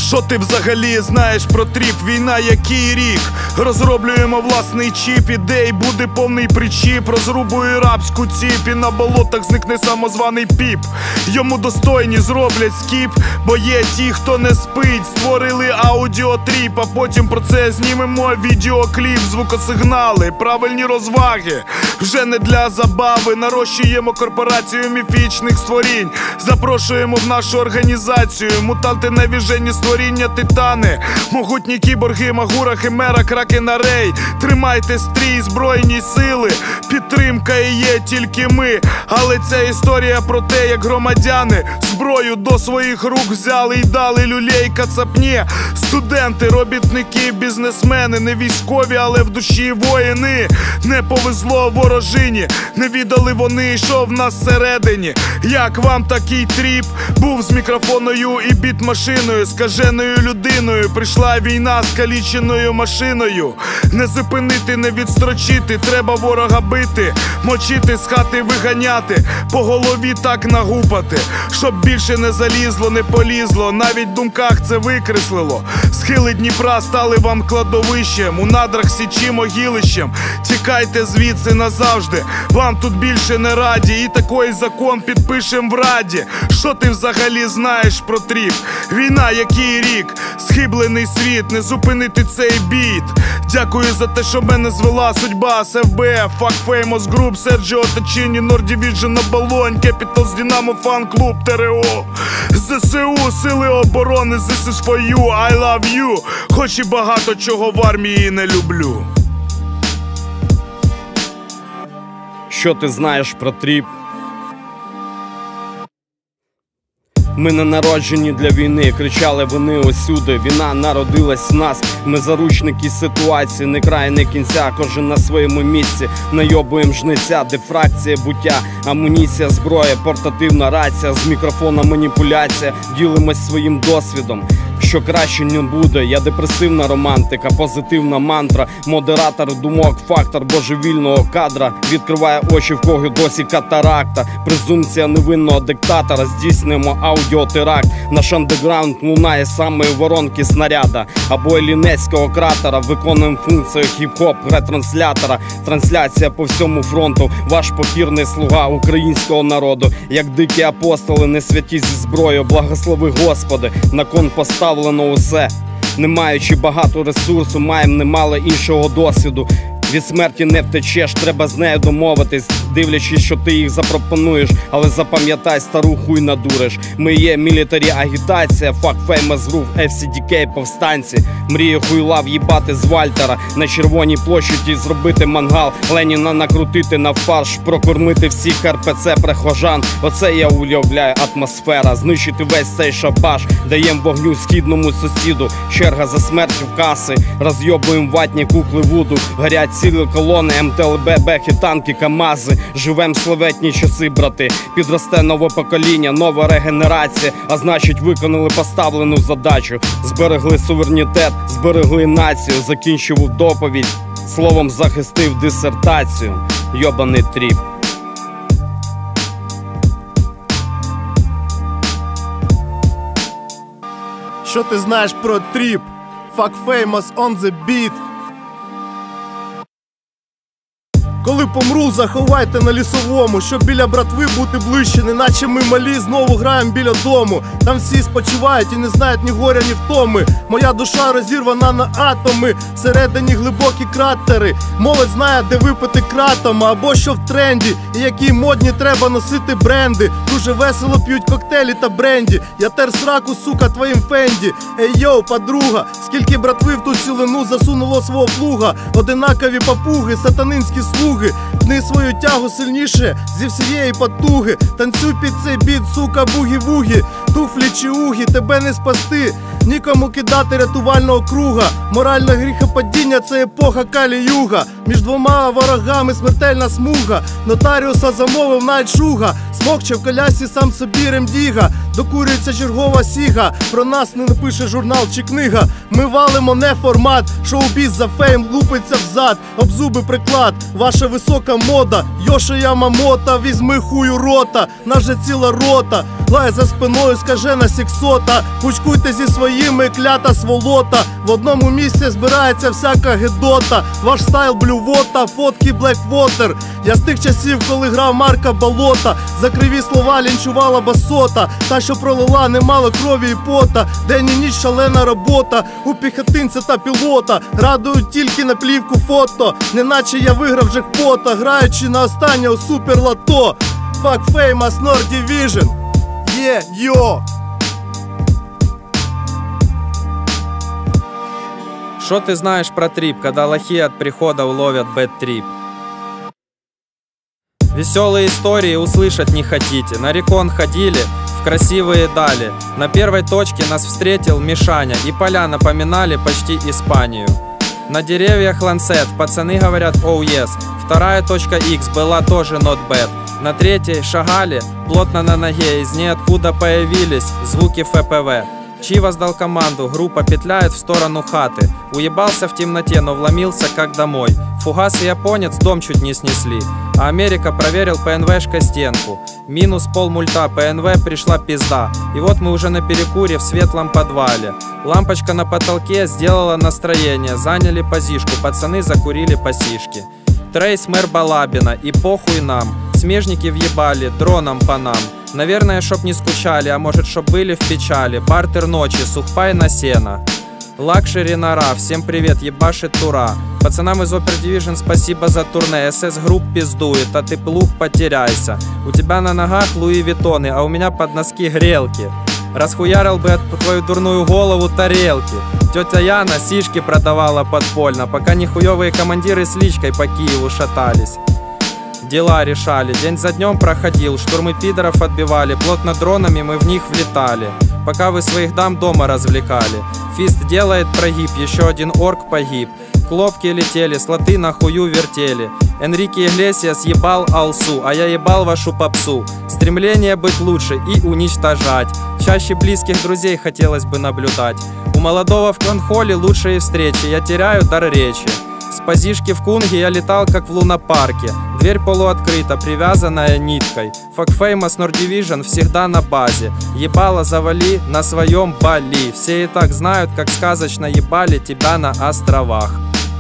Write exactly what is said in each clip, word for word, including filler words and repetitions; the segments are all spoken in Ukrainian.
Що ти взагалі знаєш про тріп? Війна який рік? Розроблюємо власний чіп, ідей буде повний причіп. Розрубує рабську ціп і на болотах зникне самозваний піп. Йому достойні зроблять скіп, бо є ті, хто не спить. Створили аудіотріп, а потім про це знімемо відеокліп. Звукосигнали, правильні розваги, вже не для забави. Нарощуємо корпорацію міфічних створінь. Запрошуємо в нашу організацію мутанти, навіжені створіння, титани, могутні кіборги, магура, химера, кракена, рей. Тримайте стрій, збройні сили, підтримка і є тільки ми. Але ця історія про те, як громадяни зброю до своїх рук взяли і дали люлей кацапні. Студенти, робітники, бізнесмени, не військові, але в душі воїни. Не повезло ворожині, не віддали вони, що в нас всередині. Як вам такий тріп? Був з мікрофоною і біт-машиною, скаженою людиною. Прийшла війна з каліченою машиною. Не зупинити, не відстрочити, треба ворога бити, мочити, з хати виганяти, по голові так нагупати, щоб більше не залізло, не полізло, навіть в думках це викреслило. Схили Дніпра стали вам кладовищем, у надрах січі могилищем. Тікайте звідси назавжди, вам тут більше не раді, і такий закон підпишем в Раді. Що ти взагалі знаєш про тріп? Війна який рік? Схиблений світ, не зупинити цей біт. Дякую за те, що мене звела судьба з еф бе еф, Fuck Famous Group, Серджіо Тачіні, Nord Division, Оболонь, Capitals, Динамо, фан-клуб, те ер о, зе се у, сили оборони, this is for you, I love you. Хоч і багато чого в армії не люблю. Що ти знаєш про тріп? Ми не народжені для війни, кричали вони усюди. Війна народилась в нас, ми заручники ситуації. Не край, не кінця, кожен на своєму місці. Найобуєм жниця, дифракція буття, амуніція, зброя, портативна рація. З мікрофона маніпуляція, ділимось своїм досвідом. Що краще не буде, я депресивна романтика, позитивна мантра, модератор думок, фактор божевільного кадра. Відкриває очі, в кого досі катаракта. Презумпція невинного диктатора, здійснюємо аудіотеракт. Наш андеграунд лунає самої воронки снаряда або Лінецького кратера. Виконуємо функцію хіп-хоп ретранслятора. Трансляція по всьому фронту, ваш покірний слуга українського народу. Як дикі апостоли, не святі зі зброєю, благослови Господи, на кон поставлено усе. Не маючи багато ресурсу, маємо немало іншого досвіду. Від смерті не втечеш, треба з нею домовитись, дивлячись, що ти їх запропонуєш. Але запам'ятай, стару хуй надуриш. Ми є мілітарі агітація, Fuck Famous Group, еф сі ді кей повстанці. Мрію хуйла в'їбати з Вальтера, на Червоній площаді зробити мангал, Леніна накрутити на фарш, прокормити всіх ер пе це прихожан. Оце я уявляю атмосфера, знищити весь цей шабаш. Даєм вогню східному сусіду, черга за смертю в каси. Розйобуєм ватні кукли вуду, горять цілі колони, ем те ел бе, бехи, танки, камази. Живем славетні часи, брати. Підросте нове покоління, нова регенерація. А значить, виконали поставлену задачу. Зберегли суверенітет, зберегли націю. Закінчив доповідь, словом захистив дисертацію. Йобаний тріп. Що ти знаєш про тріп? Fuck Famous on the beat. Коли помру, заховайте на Лісовому, щоб біля братви бути ближче, неначе ми малі знову граємо біля дому. Там всі спочивають і не знають ні горя, ні втоми. Моя душа розірвана на атоми, всередині глибокі кратери. Молодь знає, де випити кратом, або що в тренді, і які модні треба носити бренди. Дуже весело п'ють коктейлі та бренді. Я тер сраку, сука, твоїм фенді. Ей йоу, подруга, скільки братви в ту цілину засунуло свого плуга. Одинакові папуги, сатанинські слуги. Пни свою тягу сильніше зі всієї потуги. Танцюй під цей біт, сука, бугі-вугі. Туфлі чи угі, тебе не спасти, нікому кидати рятувального круга. Моральне гріхопадіння – це епоха Калі-Юга. Між двома ворогами смертельна смуга. Нотаріуса замовив навіть шуга. Смокче в колясі сам собі ремдіга. Докурюється чергова сіга. Про нас не напише журнал чи книга. Ми валимо не формат. Шоу-біз за фейм лупиться взад. Об зуби приклад, ваша висока мода. Йоши Ямамото, візьми хую рота. Наша ціла рота. лає за спиною скажена сіксота. Кучкуйте зі своїми, клята сволота. В одному місці збирається всяка гедота. Ваш стайл блювота, фотки Blackwater. Я з тих часів, коли грав Марка Болота. За криві слова лінчувала басота. Та, що пролила немало крові і пота. День і ніч шалена робота у піхотинця та пілота. Радують тільки на плівку фото, неначе я виграв джекпота, граючи на останнє у суперлото. Fuck Famous Nord Division. Є, йо! Что ты знаешь про трип, когда лохи от приходов ловят бэд-трип? Веселые истории услышать не хотите. На рекон ходили, в красивые дали. На первой точке нас встретил Мишаня, и поля напоминали почти Испанию. На деревьях лансет, пацаны говорят оу oh yes. Вторая точка X была тоже not bad. На третьей шагали, плотно на ноге, из ниоткуда появились звуки эф пэ вэ. Чивас дал команду, группа петляет в сторону хаты. Уебался в темноте, но вломился как домой. Фугас и японец дом чуть не снесли. А Америка проверил пэ эн вэ-шкой стенку. Минус полмульта, пэ эн вэ пришла пизда. И вот мы уже на перекуре в светлом подвале. Лампочка на потолке сделала настроение. Заняли позишку, пацаны закурили по сишке. Трейс мэр Балабина, и похуй нам. Смежники въебали, дроном по нам. Наверное, чтоб не скучали, а может, чтоб были в печали. Бартер ночи, сухпай на сено. Лакшери нора, всем привет, ебашит тура. Пацанам из Опер Division спасибо за турне. эс эс групп пиздует, а ты плуг потеряйся. У тебя на ногах Луи Виттоны, а у меня под носки грелки. Расхуярил бы от твою дурную голову тарелки. Тетя Яна сишки продавала подпольно, пока нихуевые командиры с личкой по Киеву шатались. Дела решали, день за днем проходил, штурмы пидоров отбивали, плотно дронами мы в них влетали, пока вы своих дам дома развлекали. Фист делает прогиб, еще один орк погиб. Клопки летели, слоты на хую вертели. Энрике Иглесиас ебал Алсу, а я ебал вашу попсу. Стремление быть лучше и уничтожать. Чаще близких друзей хотелось бы наблюдать. У молодого в конхоле лучшие встречи, я теряю дар речи. С позишки в Кунге я летал как в лунопарке. Дверь полуоткрыта, привязанная ниткой. Fuck Famous Nord Division всегда на базе. Ебало завали на своем Бали. Все и так знают, как сказочно ебали тебя на островах.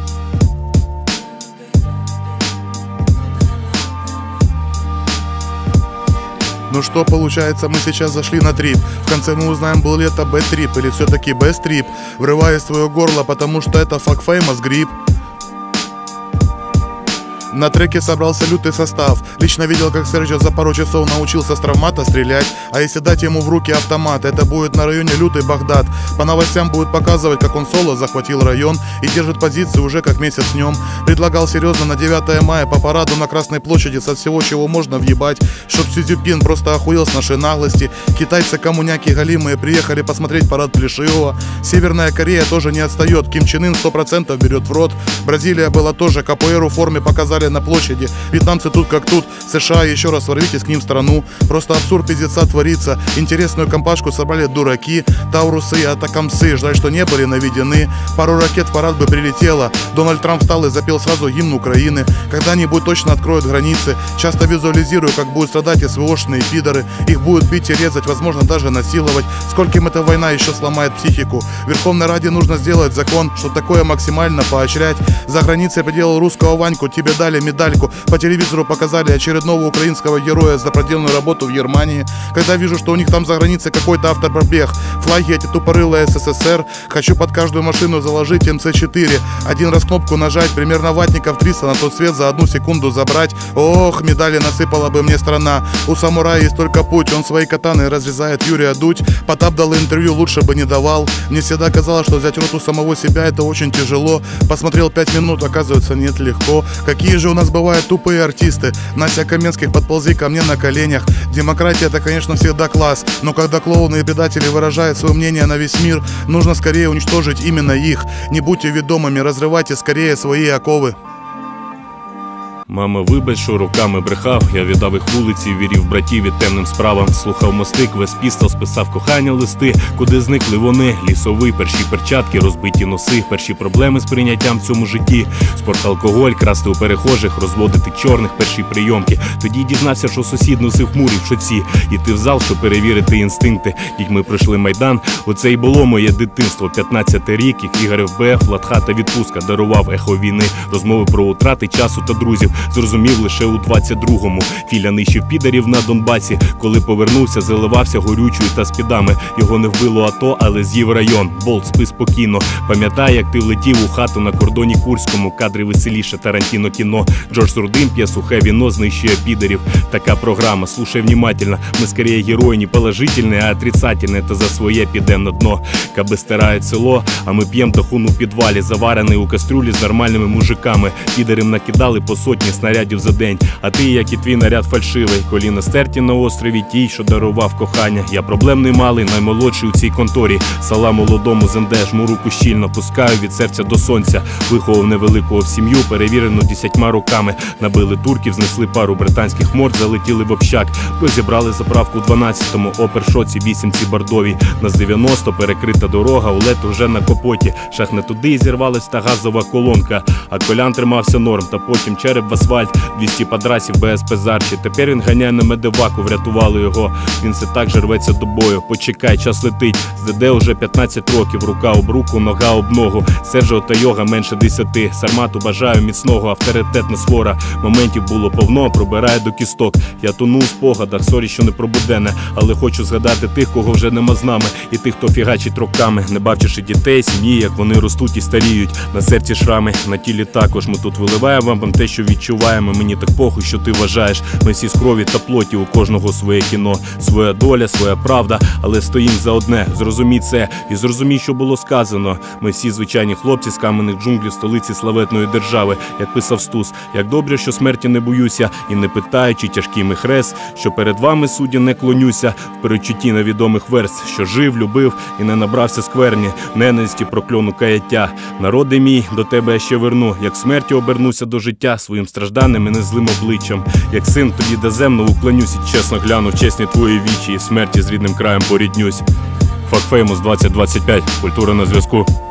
Ну что, получается, мы сейчас зашли на трип. В конце мы узнаем, был ли это бэд-трип или все-таки бест-трип. Врываясь в твое горло, потому что это Fuck Famous грипп. На треке собрался лютый состав. Лично видел, как Серджио за пару часов научился с травмата стрелять. А если дать ему в руки автомат, это будет на районе лютый Багдад. По новостям будет показывать, как он соло захватил район и держит позиции уже как месяц днем. Предлагал серьезно на девятое мая по параду на Красной площади со всего, чего можно въебать. Чтоб Сюзюпин просто охуел с нашей наглости. Китайцы-коммуняки голимые приехали посмотреть парад Плешивого. Северная Корея тоже не отстает. Ким Чен Ын сто процентов берет в рот. Бразилия была тоже, КПР в форме показали на площади. Вьетнамцы тут как тут. США, еще раз ворвитесь к ним в страну. Просто абсурд пиздеца творится. Интересную компашку собрали дураки. Таурусы и атакамсы. Жаль, что не были наведены. Пару ракет в парад бы прилетело. Дональд Трамп встал и запел сразу гимн Украины. Когда-нибудь точно откроют границы. Часто визуализирую, как будут страдать СВОшные пидоры. Их будут бить и резать, возможно даже насиловать. Скольким эта война еще сломает психику. В Верховной Раде нужно сделать закон, что такое максимально поощрять. За границей поделал русского Ваньку, тебе дали медальку. По телевизору показали очередного украинского героя за проделанную работу в Германии. Когда вижу, что у них там за границей какой-то автопробег, флаги эти тупорылые СССР, хочу под каждую машину заложить эм цэ четыре. Один раз кнопку нажать, примерно ватников триста на тот свет за одну секунду забрать. Ох, медали насыпала бы мне страна. У самурая есть только путь, он свои катаны разрезает Юрия Дудь. Потап дал интервью, лучше бы не давал. Мне всегда казалось, что взять рот у самого себя это очень тяжело. Посмотрел пять минут, оказывается, нет, легко. Какие же у нас бывают тупые артисты. Настя Каменских, подползи ко мне на коленях. Демократия это, конечно, всегда класс. Но когда клоуны и предатели выражают свое мнение на весь мир, нужно скорее уничтожить именно их. Не будьте ведомыми, разрывайте скорее свои оковы. Мама, вибач, що роками брехав. Я віддав їх вулиці, вірів братів і темним справам. Слухав мости, квест пістол, списав кохання листи. Куди зникли вони? Лісовий, перші перчатки, розбиті носи, перші проблеми з прийняттям в цьому житті. Спорт, алкоголь, красти у перехожих, розводити чорних, перші прийомки. Тоді дізнався, що сусід носив хмурі в шоці. Іти в зал, щоб перевірити інстинкти. Дітьми пройшли Майдан. Оце й було моє дитинство. п'ятнадцятий рік, як Ігор еф бе еф, Ладхата відпустка дарував ехо війни. Розмови про утрати часу та друзів зрозумів лише у двадцять другому. Філя нищив підарів на Донбасі. Коли повернувся, заливався горючою та спідами. Його не вбило АТО, але з'їв район. Болт, спи спокійно. Пам'ятай, як ти влетів у хату на кордоні Курському. Кадри веселіше, Тарантіно кіно. Джордж Сурдин п'є сухе віно, знищує підарів. Така програма, слушай внимательно. Ми скорее герої не положительні, а отрицательні. Та за своє підем на дно. Каби стирають село, а ми п'єм тахун у підвалі. Заварений у кастрюлі з нормальними мужиками. Підарим накидали по сотні снарядів за день. А ти, як і твій наряд, фальшивий. Коліна стерті на острові тій, що дарував кохання. Я проблемний малий, наймолодший у цій конторі. Сала молодому зенде, жму руку щільно, пускаю від серця до сонця. Виховав невеликого в сім'ю, перевірену десятьма роками. Набили турків, знесли пару британських морд, залетіли в общак. Розібрали заправку у дванадцятому, опершоці, вісімці бордовій. На з дев'яносто перекрита дорога, улет уже на капоті. Шах не туди і зірвалась та газова колонка. А колян тримався норм, та потім череп в асфальт. двісті подрасів, бе ес пе зарчі. Тепер він ганяє на медеваку, врятували його. Він все так же рветься до бою. Почекай, час летить. З ДД уже п'ятнадцять років. Рука об руку, нога об ногу. Сержо та йога менше десяти. Сармату бажаю міцного, авторитетна свора. Моментів було повно, пробирає до кісток. Я тону у спогадах, сорі, що не пробудене. Але хочу згадати тих, кого вже нема з нами. І тих, хто фігачить роками. Не бавчивши дітей, сім'ї, як вони ростуть і старіють. На серці шрами, на тілі також. Ми тут виливаємо вам те, що відчуваємо. Мені так похуй, що ти вважаєш. Ми всі з крові та плоті, у кожного своє кіно. Своя доля, своя правда, але стоїм за одне. Зрозумій це і зрозумій, що було сказано. Ми всі звичайні хлопці з каменних джунглів столиці славетної держави. Як писав Стус, як добре, що смерті не боюся. І не питаючи тяжкий мій хрест, що перед вами, судді, не клонюся. В передчутті невідомих верст, що жив, любив і не набрався скверні. Ненависті, прокльону, каяття. Народи мій, до тебе я ще верну. Як смерті обернуся до життя своїм стражданим і незлим обличчям. Як син тоді доземно уклонюсь і чесно гляну в чесні твої вічі і смерті з рідним краєм поріднюсь. Fuck Famous двадцять двадцять п'ять. Культура на зв'язку.